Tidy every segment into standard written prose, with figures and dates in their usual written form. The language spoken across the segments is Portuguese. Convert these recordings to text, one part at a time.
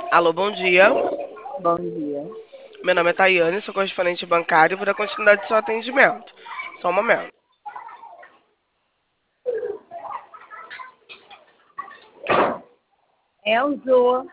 Alô, bom dia. Bom dia. Meu nome é Tayane, sou correspondente bancário e vou dar continuidade ao seu atendimento. Só um momento. É o Zoa.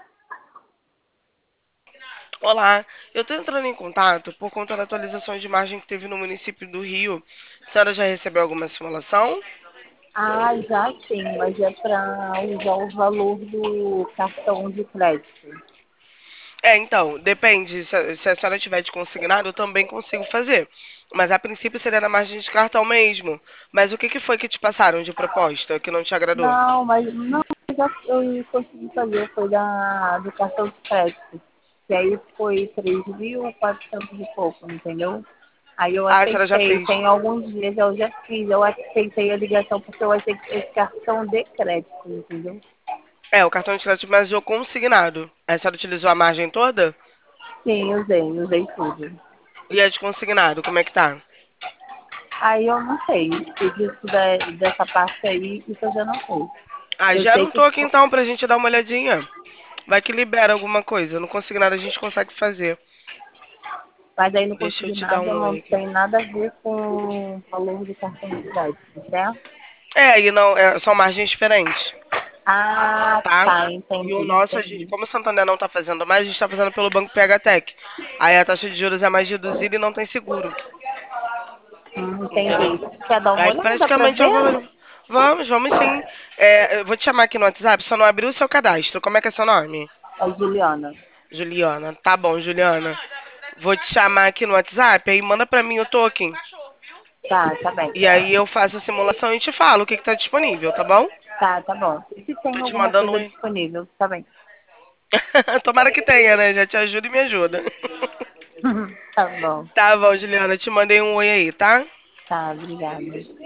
Olá, eu estou entrando em contato por conta da atualização de margem que teve no município do Rio. A senhora já recebeu alguma simulação? Ah, já sim, mas é para usar o valor do cartão de crédito. Então, depende. Se a senhora tiver de consignado, eu também consigo fazer. Mas a princípio seria na margem de cartão mesmo. Mas o que que foi que te passaram de proposta que não te agradou? Não, mas não, eu consegui fazer, foi do cartão de crédito. Que aí foi 3.400 e pouco, entendeu? Aí eu Ah, a senhora já aceitei, fez. tem alguns dias eu já fiz, eu aceitei a ligação porque eu achei que esse cartão de crédito, entendeu? É, o cartão de crédito, mas o consignado. A senhora utilizou a margem toda? Sim, usei tudo. E a de consignado, como é que tá? Aí eu não sei, se disso dessa parte aí, isso eu já não sei. Ah, Eu gera sei um que, toque então pra gente dar uma olhadinha. Vai que libera alguma coisa. No consignado a gente consegue fazer. mas aí no Deixa eu te dar consignado um não oi aqui. tem nada a ver com o valor do cartão de crédito, certo? É, e não, são margens diferentes, Ah, tá? tá, E o entendi, nosso, a gente, entendi. como o Santander não tá fazendo mais, a gente tá fazendo pelo Banco PHTec. Aí a taxa de juros é mais reduzida e não tem seguro, Entendi. entendeu? Quer dar uma Aí olhada pra praticamente é o ver? valor. Vamos sim. É, eu vou te chamar aqui no WhatsApp, só não abriu o seu cadastro. Como é que é seu nome? É Juliana. Juliana. Tá bom, Juliana. Vou te chamar aqui no WhatsApp, aí manda pra mim o token. Tá bem. E aí eu faço a simulação e te falo o que que tá disponível, tá bom? Tá bom. E se tem Tô te alguma mandando um coisa oi. disponível, tá bem. Tomara que tenha, né? Já te ajuda e me ajuda. Tá bom. Tá bom, Juliana, te mandei um oi aí, tá? Tá, obrigada.